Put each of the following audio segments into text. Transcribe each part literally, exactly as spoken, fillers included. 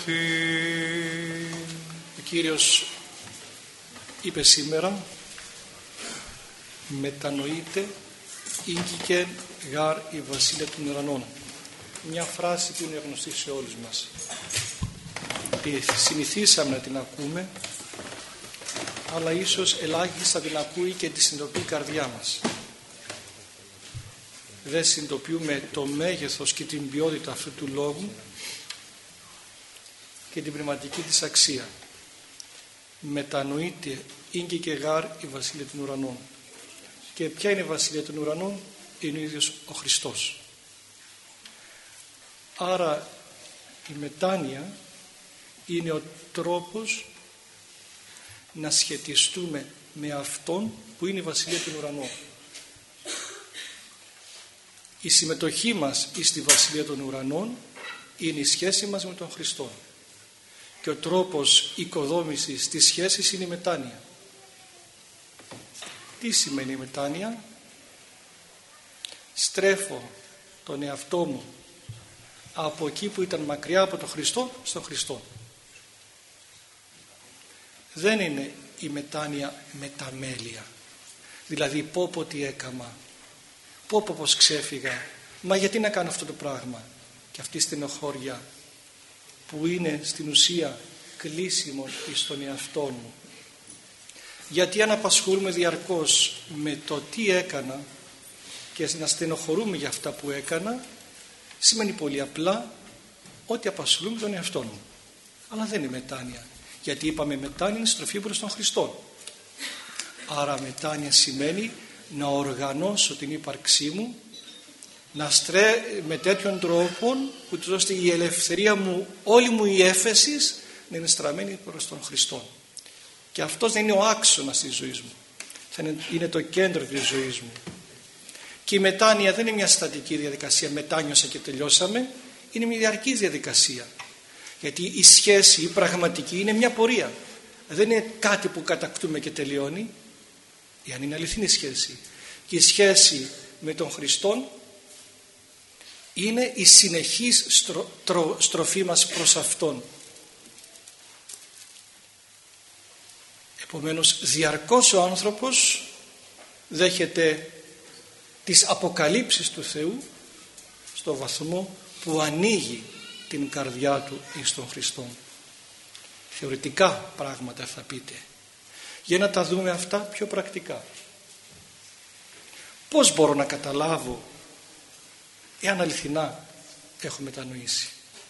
αναπαυθεί. Ο Κύριος είπε σήμερα, μετανοείτε ήγηκε γάρ η βασίλεια των ουρανών. Μια φράση που είναι γνωστή σε όλους μας. Συνηθίσαμε να την ακούμε, αλλά ίσως ελάχιστα την ακούει και τη συνειδητοποιεί η καρδιά μας. Δεν συνειδητοποιούμε το μέγεθος και την ποιότητα αυτού του λόγου και την πνευματική της αξία. Μετανοείται ήγηκε και γάρ η βασίλεια των ουρανών. Και ποια είναι η βασίλεια των ουρανών? Είναι ο ίδιος ο Χριστός. Άρα η μετάνοια είναι ο τρόπος να σχετιστούμε με Αυτόν που είναι η βασιλεία των ουρανών. Η συμμετοχή μας στη βασιλεία των ουρανών είναι η σχέση μας με τον Χριστό. Και ο τρόπος οικοδόμησης της σχέσης είναι η μετάνοια. Τι σημαίνει η μετάνοια? Στρέφω τον εαυτό μου από εκεί που ήταν μακριά από τον Χριστό στον Χριστό. Δεν είναι η μετάνοια μεταμέλεια. Δηλαδή πω πω τι έκαμα, πω πω πως ξέφυγα, μα γιατί να κάνω αυτό το πράγμα. Και αυτή η στενοχώρια που είναι στην ουσία κλείσιμο στον εαυτό μου. Γιατί αν απασχολούμε διαρκώς με το τι έκανα και να στενοχωρούμε για αυτά που έκανα, σημαίνει πολύ απλά ότι απασχολούμε τον εαυτό μου. Αλλά δεν είναι μετάνοια. Γιατί είπαμε μετάνοια είναι στροφή προς τον Χριστό. Άρα μετάνοια σημαίνει να οργανώσω την ύπαρξή μου, να στρέ με τέτοιον τρόπο που ώστε η ελευθερία μου, όλη μου η έφεση να είναι στραμμένη προς τον Χριστό. Και αυτός να είναι ο άξονας της ζωής μου. Θα είναι, είναι το κέντρο της ζωής μου. Και η μετάνοια δεν είναι μια στατική διαδικασία, μετάνιωσα και τελειώσαμε. Είναι μια διαρκής διαδικασία. Γιατί η σχέση, η πραγματική είναι μια πορεία. Δεν είναι κάτι που κατακτούμε και τελειώνει. Αν είναι αληθινή σχέση. Και η σχέση με τον Χριστό είναι η συνεχής στρο, τρο, στροφή μας προς Αυτόν. Επομένως διαρκώς ο άνθρωπος δέχεται τις αποκαλύψεις του Θεού στο βαθμό που ανοίγει την καρδιά του εις τον Χριστό. Θεωρητικά πράγματα θα πείτε. Για να τα δούμε αυτά πιο πρακτικά. Πώς μπορώ να καταλάβω εάν αληθινά έχω μετανοήσει?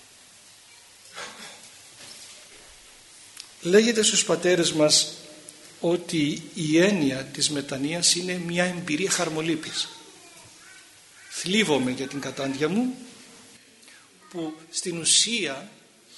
Λέγεται στους πατέρες μας ότι η έννοια της μετανοίας είναι μια εμπειρία χαρμολύπης. Θλίβομαι για την κατάντια μου που στην ουσία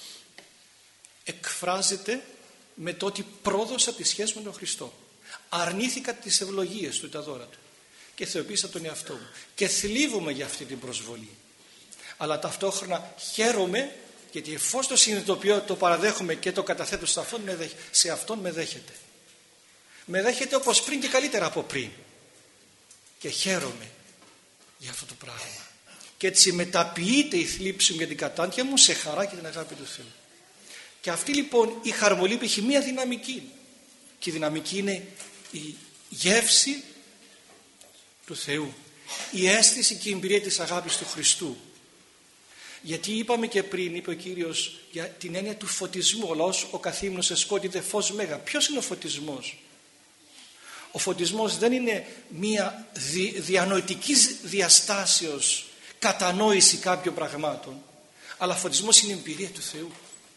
εκφράζεται με το ότι πρόδωσα τη σχέση με τον Χριστό. Αρνήθηκα τις ευλογίες του, τα δώρα του και θεοποίησα τον εαυτό μου και θλίβομαι για αυτή την προσβολή. Αλλά ταυτόχρονα χαίρομαι γιατί εφόσον το συνειδητοποιώ, το παραδέχομαι και το καταθέτω σε αυτόν, με δέχεται. σε αυτόν με δέχεται. Με δέχεται όπως πριν και καλύτερα από πριν. Και χαίρομαι για αυτό το πράγμα. Και έτσι μεταποιείται η θλίψη μου για την κατάντια μου σε χαρά και την αγάπη του Θεού. Και αυτή λοιπόν η χαρμολύπη έχει μία δυναμική. Και η δυναμική είναι η γεύση του Θεού. Η αίσθηση και η εμπειρία της αγάπης του Χριστού. Γιατί είπαμε και πριν, είπε ο Κύριος για την έννοια του φωτισμού. Ο λαός ο καθήμενος εσκότηται φως μέγα. Ποιος είναι ο φωτισμός? Ο φωτισμός δεν είναι μία δι, διανοητικής διαστάσεως κατανόηση κάποιων πραγμάτων, αλλά φωτισμός είναι η εμπειρία του Θεού.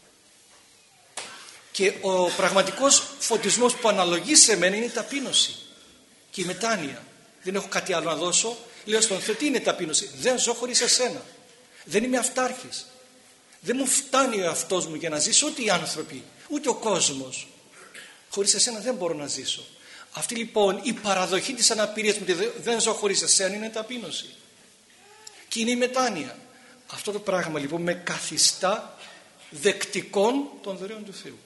Και ο πραγματικός φωτισμός που αναλογεί σε μένα είναι η ταπείνωση και η μετάνοια. Δεν έχω κάτι άλλο να δώσω. Λέω στον Θεό, τι είναι ταπείνωση? Δεν ζω χωρίς εσένα. Δεν είμαι αυτάρχης. Δεν μου φτάνει ο εαυτός μου για να ζήσω, ούτε οι άνθρωποι, ούτε ο κόσμος. Χωρίς εσένα δεν μπορώ να ζήσω. Αυτή λοιπόν η παραδοχή της αναπηρίας μου, ότι δεν ζω χωρίς εσένα, είναι ταπείνωση. Και είναι η μετάνοια. Αυτό το πράγμα λοιπόν με καθιστά δεκτικών των δωρεών του Θεού.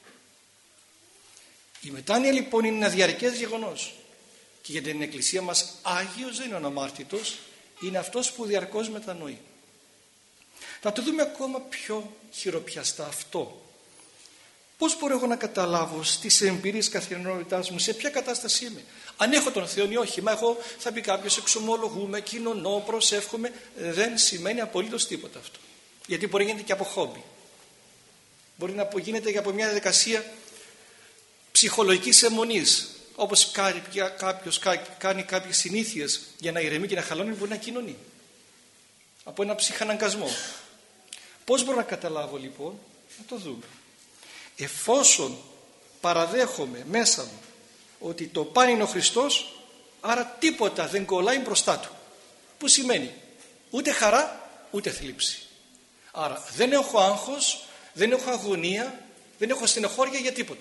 Η μετάνοια λοιπόν είναι ένα διαρκές γεγονός. Και για την Εκκλησία μας Άγιος δεν είναι ο αναμάρτητος, είναι αυτός που διαρκώς μετανοεί. Να το δούμε ακόμα πιο χειροπιαστά αυτό. Πώς μπορώ εγώ να καταλάβω στις εμπειρίες καθημερινότητάς μου σε ποια κατάσταση είμαι? Αν έχω τον Θεό ή όχι. Μα εγώ, θα πει κάποιος, εξομολογούμε, κοινωνώ, προσεύχομαι. Δεν σημαίνει απολύτως τίποτα αυτό. Γιατί μπορεί να γίνεται και από χόμπι. Μπορεί να γίνεται και από μια διαδικασία ψυχολογικής αιμονής. Όπως κάποιος κάνει κάποιες συνήθειες για να ηρεμεί και να χαλώνει, μπορεί να κοινωνεί. Από ένα ψυχαναγκασμό. Πώς μπορώ να καταλάβω λοιπόν? Να το δούμε. Εφόσον παραδέχομαι μέσα μου ότι το παν είναι ο Χριστός, άρα τίποτα δεν κολλάει μπροστά του. Που σημαίνει ούτε χαρά ούτε θλίψη. Άρα δεν έχω άγχος, δεν έχω αγωνία, δεν έχω στενοχώρια για τίποτα.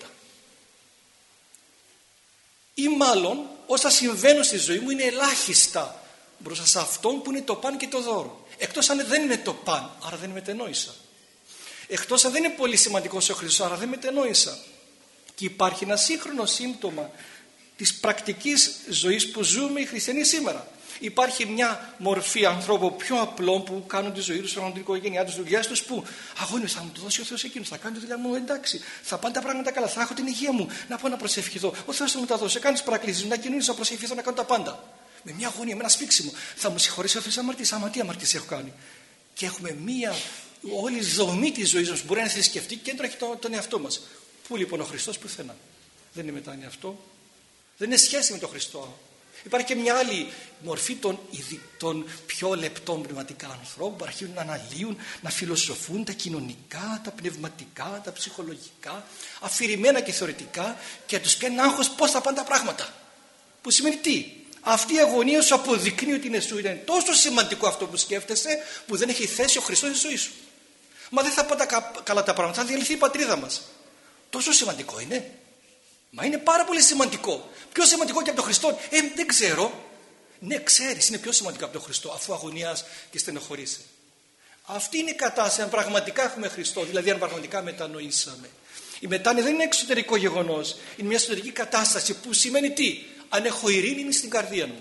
Ή μάλλον όσα συμβαίνουν στη ζωή μου είναι ελάχιστα μπροστά σε αυτόν που είναι το παν και το δώρο. Εκτός αν δεν είναι το παν, άρα δεν μετενόησα. Εκτός αν δεν είναι πολύ σημαντικός ο Χριστός, άρα δεν μετενόησα. Και υπάρχει ένα σύγχρονο σύμπτωμα της πρακτικής ζωής που ζούμε οι χριστιανοί σήμερα. Υπάρχει μια μορφή ανθρώπων πιο απλών που κάνουν τη ζωή τους, την οικογένειά τους, δουλειές τους, που αγώνιος θα μου το δώσει ο Θεός εκείνος, θα κάνει τη δουλειά μου, εντάξει, θα πάνε τα πράγματα καλά, θα έχω την υγεία μου, να πάω να προσευχηθώ. Ο Θεός θα μου τα δώσει, κάνεις παρακλήσεις, να κοινωνήσω, να προσευχηθώ, να κάνω τα πάντα. Με μια αγωνία, με ένα σπίξιμο. Θα μου συγχωρήσει ο Θεός αμαρτίες, άμα τι αμαρτίες έχω κάνει. Και έχουμε μια όλη η δομή της ζωής μας μπορεί να θρησκευτεί και κέντρο έχει τον, τον εαυτό μας. Πού λοιπόν ο Χριστός? Πουθενά. Δεν είναι μετάνοια αυτό. Δεν είναι σχέση με τον Χριστό. Υπάρχει και μια άλλη μορφή των, των πιο λεπτών πνευματικά ανθρώπων που αρχίζουν να αναλύουν, να φιλοσοφούν τα κοινωνικά, τα πνευματικά, τα ψυχολογικά, αφηρημένα και θεωρητικά, και τους πιάνει άγχος πώς θα πάνε τα πράγματα. Που σημαίνει τι? Αυτή η αγωνία σου αποδεικνύει ότι είναι σου. Είναι τόσο σημαντικό αυτό που σκέφτεσαι, που δεν έχει θέση ο Χριστός στη ζωή σου. Μα δεν θα πάνε καλά τα πράγματα, θα διαλυθεί η πατρίδα μας. Τόσο σημαντικό είναι. Μα είναι πάρα πολύ σημαντικό. Πιο σημαντικό και από τον Χριστό? Ε, δεν ξέρω. Ναι, ξέρεις, είναι πιο σημαντικό από τον Χριστό, αφού αγωνιάς και στενοχωρείσαι. Αυτή είναι η κατάσταση, αν πραγματικά έχουμε Χριστό, δηλαδή αν πραγματικά μετανοήσαμε. Η μετάνοια δεν είναι εξωτερικό γεγονός, είναι μια εσωτερική κατάσταση που σημαίνει τι? Αν έχω ειρήνη στην καρδία μου.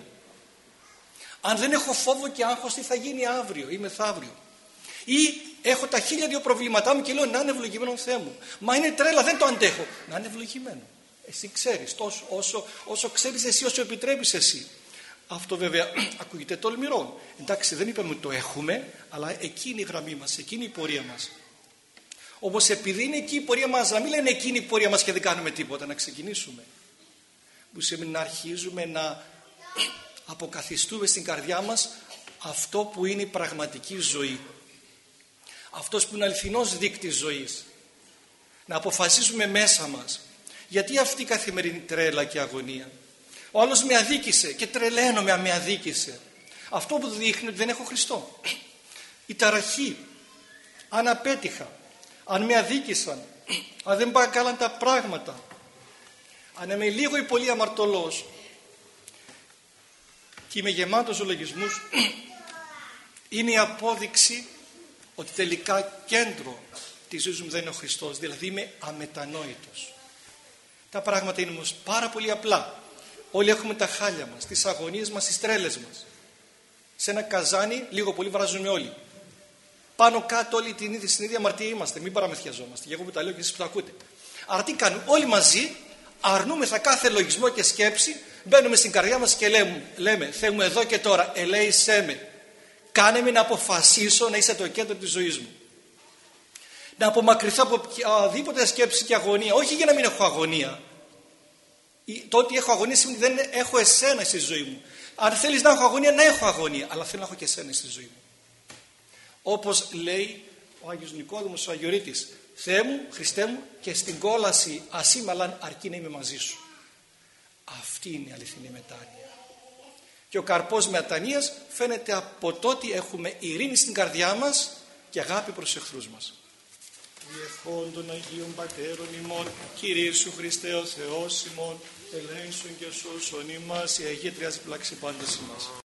Αν δεν έχω φόβο και άγχος, τι θα γίνει αύριο ή μεθαύριο. Ή έχω τα χίλια δύο προβλήματά μου και λέω να είναι ευλογημένο ο Θεέ μου. Μα είναι τρέλα, δεν το αντέχω. Να είναι ευλογημένο. Εσύ ξέρεις, τόσο, όσο, όσο ξέρεις εσύ, όσο επιτρέπεις εσύ. Αυτό βέβαια ακούγεται τολμηρό. Εντάξει, δεν είπαμε ότι το έχουμε, αλλά εκείνη η γραμμή μας, εκείνη η πορεία μας. Όμως επειδή είναι εκεί η πορεία μας, να μην λένε εκείνη η πορεία μας και δεν κάνουμε τίποτα, να ξεκινήσουμε. Που σημαίνει να αρχίζουμε να αποκαθιστούμε στην καρδιά μας αυτό που είναι η πραγματική ζωή. Αυτός που είναι αληθινός δείκτης ζωής. Να αποφασίσουμε μέσα μας. Γιατί αυτή η καθημερινή τρέλα και αγωνία? Ο άλλος με αδίκησε και τρελαίνομαι αν με αδίκησε. Αυτό που δείχνει ότι δεν έχω Χριστό. Η ταραχή, αν απέτυχα, αν με αδίκησαν, αν δεν πάνε καλά τα πράγματα, αν είμαι λίγο ή πολύ αμαρτωλός και είμαι γεμάτος λογισμούς, είναι η απόδειξη ότι τελικά κέντρο της ζωής μου δεν είναι ο Χριστός, δηλαδή είμαι αμετανόητος. Τα πράγματα είναι όμως πάρα πολύ απλά. Όλοι έχουμε τα χάλια μας, τις αγωνίες μας, τις τρέλες μας. Σε ένα καζάνι λίγο πολύ βράζουμε όλοι. Πάνω κάτω όλοι την ίδια, στην ίδια αμαρτία είμαστε. Μην παραμεθιαζόμαστε. Και εγώ που τα λέω και εσείς που τα ακούτε. Άρα τι κάνουμε? Όλοι μαζί αρνούμεθα κάθε λογισμό και σκέψη. Μπαίνουμε στην καρδιά μας και λέμε, λέμε Θεέ μου, εδώ και τώρα ελέησέ με. Κάνε με να αποφασίσω να είσαι το κέντρο της ζωής μου. Να απομακρυνθώ από οποιαδήποτε σκέψη και αγωνία. Όχι για να μην έχω αγωνία. Το ότι έχω αγωνία σημαίνει ότι δεν έχω εσένα στη ζωή μου. Αν θέλεις να έχω αγωνία, να έχω αγωνία. Αλλά θέλω να έχω και εσένα στη ζωή μου. Όπως λέει ο Άγιος Νικόδημος ο Αγιορείτης, Θεέ μου, Χριστέ μου, και στην κόλαση ασήμαλαν αρκεί να είμαι μαζί σου. Αυτή είναι η αληθινή μετάνοια. Και ο καρπός μετανοίας φαίνεται από το ότι έχουμε ειρήνη στην καρδιά μας και αγάπη προς τους εχθρούς μας. Διευχών των Αγίων Πατέρων ημών, Κύριε Ιησού Χριστέ ο Θεός ημών, ελέησον και σώσον ημάς, η Αγία Τριάς πλάξη πάντας ημάς.